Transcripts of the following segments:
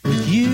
with you.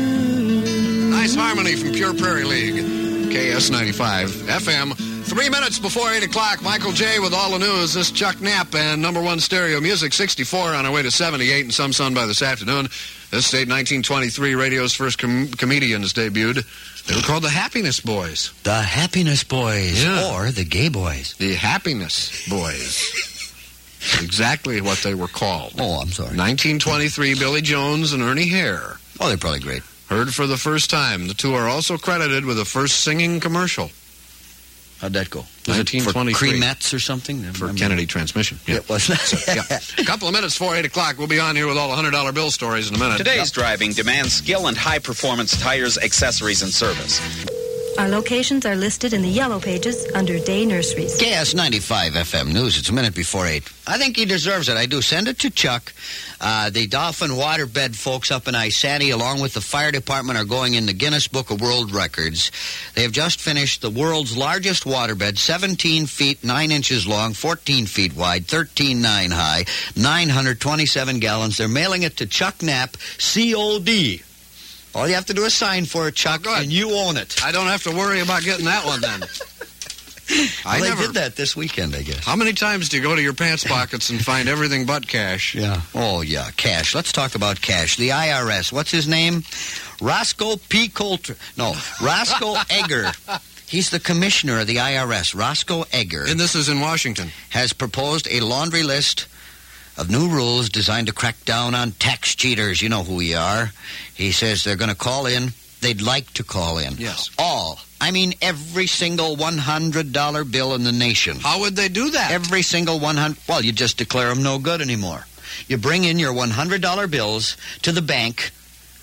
Nice harmony from Pure Prairie League. KS95 FM. 3 minutes before 8 o'clock, Michael J. with all the news. This is Chuck Knapp and number one stereo music, 64 on our way to 78 and some sun by this afternoon. This state, 1923, radio's first comedians debuted. They were called the Happiness Boys. The Happiness Boys, Yeah. or the Gay Boys. The Happiness Boys. Exactly what they were called. Oh, I'm sorry. 1923, Billy Jones and Ernie Hare. Oh, they're probably great. Heard for the first time. The two are also credited with the first singing commercial. How'd that go? Was it for 1923. Cremettes or something? For Kennedy Transmission. Yeah. It was. Yeah. A couple of minutes before 8 o'clock, we'll be on here with all the $100 bill stories in a minute. Today's driving demands skill and high-performance tires, accessories, and service. Our locations are listed in the yellow pages under Day Nurseries. KS95 FM News. It's a minute before 8. I think he deserves it. I do. Send it to Chuck. The Dolphin Waterbed folks up in Isani, along with the fire department, are going in the Guinness Book of World Records. They have just finished the world's largest waterbed, 17 feet, 9 inches long, 14 feet wide, 13.9 high, 927 gallons. They're mailing it to Chuck Knapp, COD. All you have to do is sign for it, Chuck, and you own it. I don't have to worry about getting that one then. They did that this weekend, I guess. How many times do you go to your pants pockets and find everything but cash? Yeah. Oh, yeah, cash. Let's talk about cash. The IRS. What's his name? Roscoe P. Coulter. No, Roscoe Egger. He's the commissioner of the IRS. Roscoe Egger. And this is in Washington. Has proposed a laundry list of new rules designed to crack down on tax cheaters. You know who we are. He says they're going to call in. They'd like to call in. Yes. Every single $100 bill in the nation. How would they do that? Every single 100. Well, you just declare them no good anymore. You bring in your $100 bills to the bank.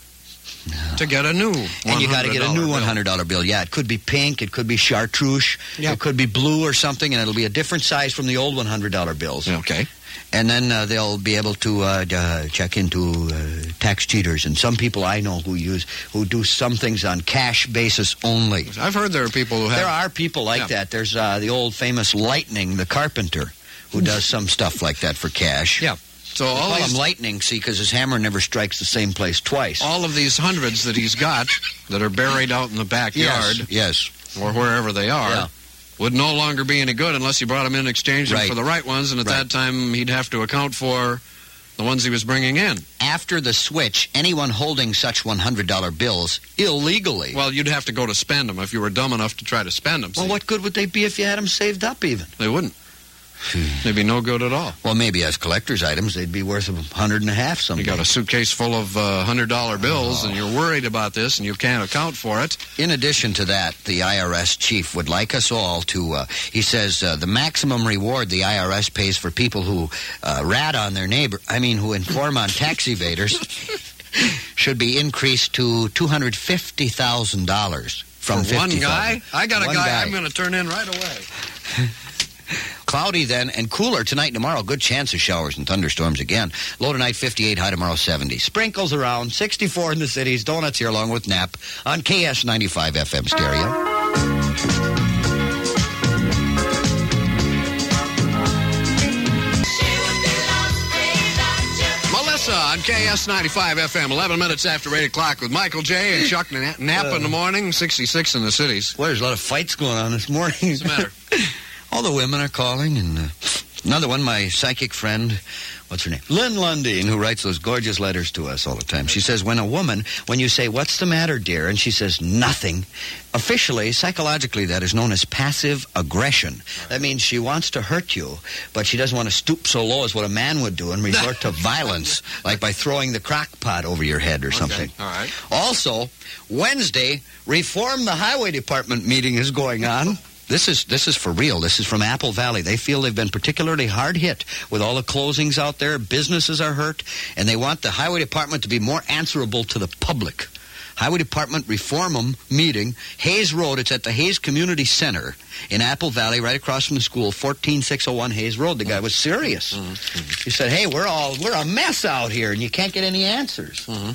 To get a new $100 And you got to get a new $100 bill. Yeah, it could be pink, it could be chartreuse, It could be blue or something, and it'll be a different size from the old $100 bills. Okay. And then they'll be able to check into tax cheaters. And some people I know who do some things on cash basis only. I've heard there are people who have... There are people like that. There's the old famous Lightning, the carpenter, who does some stuff like that for cash. Yeah. So they call him Lightning, see, because his hammer never strikes the same place twice. All of these hundreds that he's got that are buried out in the backyard, yes, or wherever they are, yeah, would no longer be any good unless you brought them in and exchanged them for the right ones, and at that time he'd have to account for the ones he was bringing in. After the switch, anyone holding such $100 bills illegally... Well, you'd have to go to spend them if you were dumb enough to try to spend them. Well, what good would they be if you had them saved up even? They wouldn't. They'd be no good at all. Well, maybe as collector's items, they'd be worth $150 someday. You got a suitcase full of $100 bills, and you're worried about this, and you can't account for it. In addition to that, the IRS chief would like us all to, he says, the maximum reward the IRS pays for people who rat on their neighbor, who inform on tax evaders, should be increased to $250,000 from $50,000. One guy? I got a guy I'm going to turn in right away. Cloudy then and cooler tonight and tomorrow. Good chance of showers and thunderstorms again. Low tonight 58, high tomorrow 70. Sprinkles around, 64 in the cities. Donuts here along with Knapp on KS95 FM stereo. Melissa on KS95 FM, 11 minutes after 8 o'clock with Michael J. and Chuck Knapp in the morning, 66 in the cities. Well, there's a lot of fights going on this morning. What's the matter? All the women are calling, and another one, my psychic friend, what's her name? Lynn Lundeen, who writes those gorgeous letters to us all the time. She says, when you say, what's the matter, dear? And she says, nothing. Officially, psychologically, that is known as passive aggression. That means she wants to hurt you, but she doesn't want to stoop so low as what a man would do and resort to violence, like by throwing the crock pot over your head or something. All right. Also, Wednesday, Reform the Highway Department meeting is going on. This is for real. This is from Apple Valley. They feel they've been particularly hard hit with all the closings out there. Businesses are hurt, and they want the Highway Department to be more answerable to the public. Highway Department Reform meeting, Hayes Road. It's at the Hayes Community Center in Apple Valley, right across from the school, 14601 Hayes Road. The guy was serious. He said, hey, we're a mess out here, and you can't get any answers.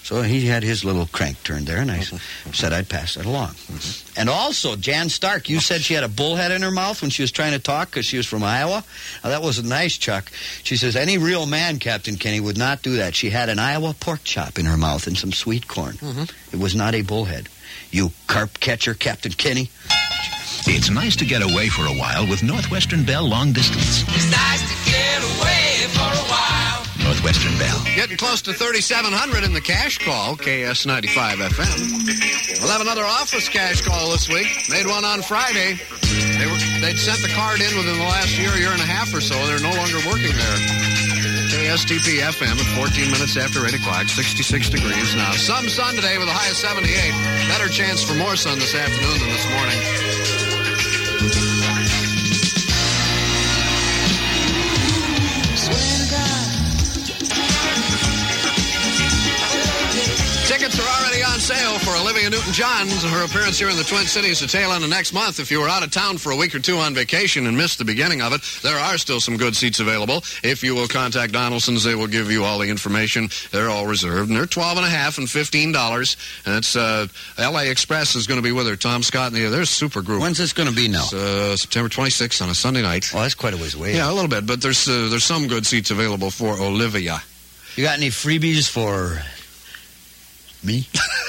So he had his little crank turned there, and I said I'd pass that along. And also, Jan Stark, you said she had a bullhead in her mouth when she was trying to talk because she was from Iowa? Now, that wasn't nice, Chuck. She says, any real man, Captain Kenny, would not do that. She had an Iowa pork chop in her mouth and some sweet corn. It was not a bullhead. You carp catcher, Captain Kenny. It's nice to get away for a while with Northwestern Bell Long Distance. It's nice to get away for a while. Northwestern Bell. Getting close to 3,700 in the cash call, KS95 FM. We'll have another office cash call this week. Made one on Friday. They'd sent the card in within the last year and a half or so. They're no longer working there. KSTP FM at 14 minutes after 8 o'clock, 66 degrees now. Some sun today with a high of 78. Better chance for more sun this afternoon than this morning. Tickets are already on sale for Olivia Newton-John's and her appearance here in the Twin Cities at tail end of next month. If you were out of town for a week or two on vacation and missed the beginning of it, there are still some good seats available. If you will contact Donaldson's, they will give you all the information. They're all reserved, and they're $12.50 and $15. And it's LA Express is going to be with her. Tom Scott and they're a super group. When's this going to be now? September 26th on a Sunday night. Oh, that's quite a ways away. Yeah, a little bit, but there's some good seats available for Olivia. You got any freebies for me?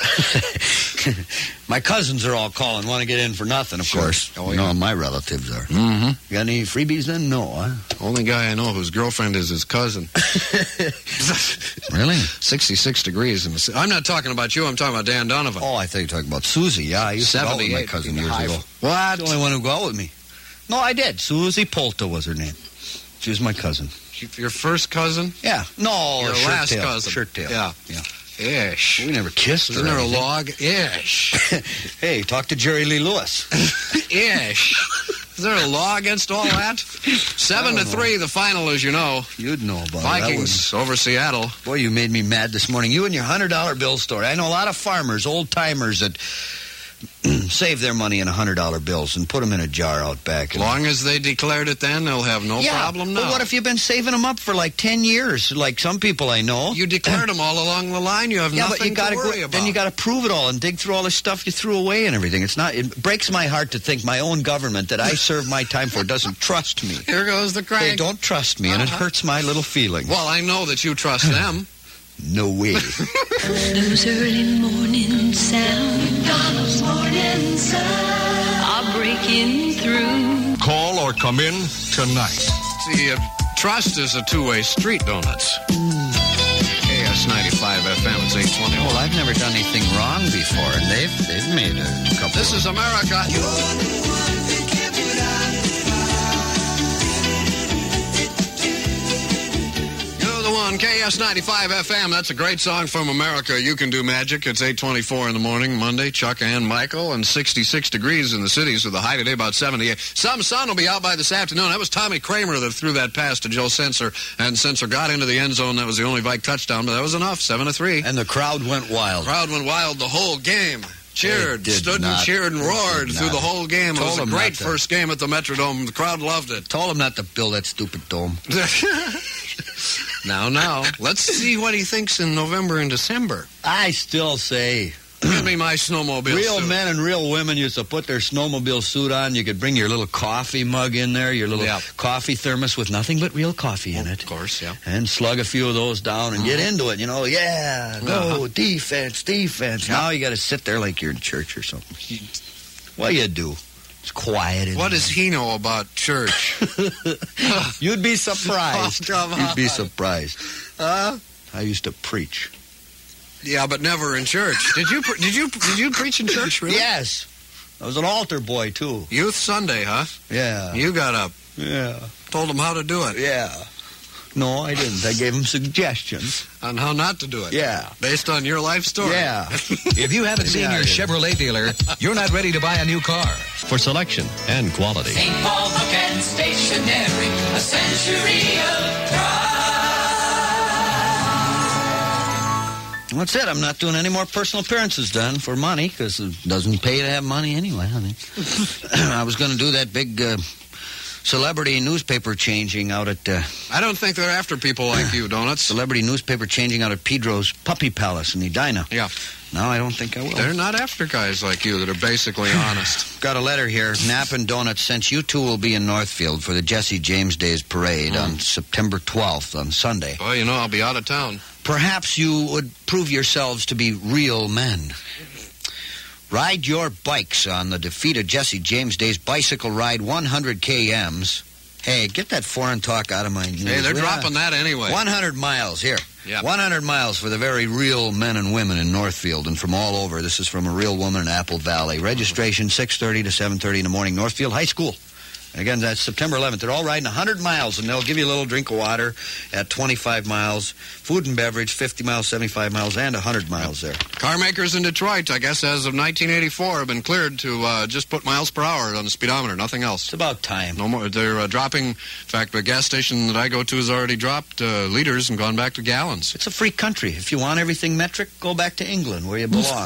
My cousins are all calling, want to get in for nothing, of course. Oh, you know, my relatives are. You got any freebies then? No, huh? Only guy I know whose girlfriend is his cousin. Really? 66 degrees. I'm not talking about you. I'm talking about Dan Donovan. Oh, I thought you were talking about Susie. Yeah, I used to go out with my cousin years ago. What? The only one who go out with me. No, I did. Susie Polta was her name. She was my cousin. Your first cousin? Yeah. No, your last cousin. Shirt tail. Yeah. Ish. We never kissed. Isn't there a log? Ish. Hey, talk to Jerry Lee Lewis. Ish. Is there a law against all that? 7-3, the final, as you know. You'd know about Vikings over Seattle. Boy, you made me mad this morning. You and your $100 bill story. I know a lot of farmers, old-timers, that save their money in $100 bills and put them in a jar out back. As long as they declared it then, they'll have no problem now. But what if you've been saving them up for like 10 years, like some people I know? You declared them all along the line. You have nothing to worry about. Then you got to prove it all and dig through all the stuff you threw away and everything. It breaks my heart to think my own government that I serve my time for doesn't trust me. Here goes the crank. They don't trust me, and it hurts my little feelings. Well, I know that you trust them. No way. Those early morning sounds, McDonald's morning sound, are breaking through. Call or come in tonight. See, trust is a two-way street, donuts. KS95 FM, it's 820. Well, I've never done anything wrong before, and they've made a couple. This is America. On KS95 FM, that's a great song from America. You Can Do Magic. It's 8:24 in the morning, Monday. Chuck and Michael, and 66 degrees in the cities with a high today about 78. Some sun will be out by this afternoon. That was Tommy Kramer that threw that pass to Joe Sensor, and Sensor got into the end zone. That was the only Vike touchdown, but that was enough. 7-3. And the crowd went wild. The crowd went wild the whole game. Cheered, stood and cheered and roared through the whole game. It was a great first game at the Metrodome. The crowd loved it. Told him not to build that stupid dome. Now, let's see what he thinks in November and December. I still say, give me my snowmobile real suit. Men and real women used to put their snowmobile suit on. You could bring your little coffee mug in there, your little coffee thermos with nothing but real coffee in it. Of course, yeah. And slug a few of those down and get into it. You know, go, defense. Now you got to sit there like you're in church or something. What you do? It's quiet. What does he know about church? You'd be surprised. You'd be surprised. I used to preach. Yeah, but never in church. Did you preach in church, really? Yes. I was an altar boy, too. Youth Sunday, huh? Yeah. You got up. Yeah. Told them how to do it. Yeah. No, I didn't. I gave them suggestions. On how not to do it. Yeah. Based on your life story. Yeah. If you haven't seen your Chevrolet dealer, you're not ready to buy a new car. For selection and quality. St. Paul Book and Stationery, a century of pride. That's it. I'm not doing any more personal appearances done for money because it doesn't pay to have money anyway. I was going to do that big Celebrity newspaper changing out at... I don't think they're after people like you, Donuts. Celebrity newspaper changing out at Pedro's Puppy Palace in Edina. Yeah. No, I don't think I will. They're not after guys like you that are basically honest. Got a letter here. Nap and Donuts, since you two will be in Northfield for the Jesse James Days Parade on September 12th on Sunday. Well, you know, I'll be out of town. Perhaps you would prove yourselves to be real men. Ride your bikes on the defeated Jesse James Days Bicycle Ride 100 kms. Hey, get that foreign talk out of my news. Hey, they're dropping that anyway. 100 miles, here. Yep. 100 miles for the very real men and women in Northfield and from all over. This is from a real woman in Apple Valley. Registration 6:30 to 7:30 in the morning, Northfield High School. Again, that's September 11th. They're all riding 100 miles, and they'll give you a little drink of water at 25 miles, food and beverage, 50 miles, 75 miles, and 100 miles there. Car makers in Detroit, I guess as of 1984, have been cleared to just put miles per hour on the speedometer, nothing else. It's about time. No more. They're dropping. In fact, the gas station that I go to has already dropped liters and gone back to gallons. It's a free country. If you want everything metric, go back to England, where you belong.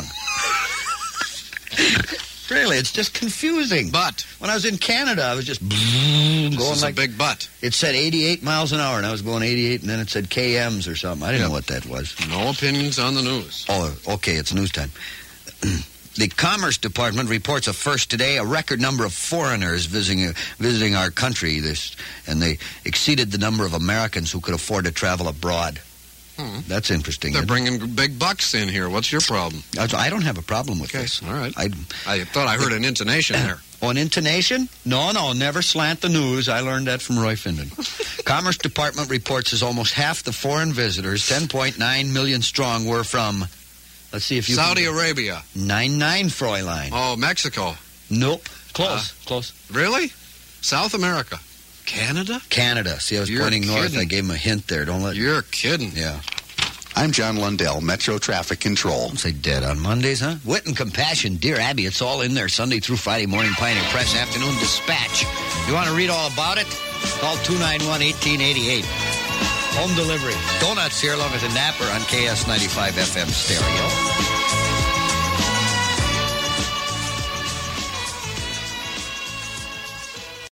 Really, it's just confusing. But when I was in Canada, I was just going like a big butt. It said 88 miles an hour, and I was going 88, and then it said KMs or something. I didn't know what that was. No opinions on the news. Oh, okay, it's news time. The Commerce Department reports a first today, a record number of foreigners visiting our country, and they exceeded the number of Americans who could afford to travel abroad. That's interesting. They're bringing big bucks in here. What's your problem? I don't have a problem with this. All right. I thought I heard an intonation there. Oh, an intonation? No, never slant the news. I learned that from Roy Finden. Commerce Department reports as almost half the foreign visitors, 10.9 million strong, were from, let's see if you Saudi Arabia. 99, Fräulein. Oh, Mexico. Nope. Close. Really? South America. Canada? Canada. See, I was pointing north. I gave him a hint there. Don't let... You're kidding. Yeah. I'm John Lundell, Metro Traffic Control. Don't say dead on Mondays, huh? Wit and Compassion, Dear Abby, it's all in there. Sunday through Friday morning, Pioneer Press, afternoon Dispatch. You want to read all about it? Call 291-1888. Home delivery. Donuts here along with the Napper on KS95 FM stereo.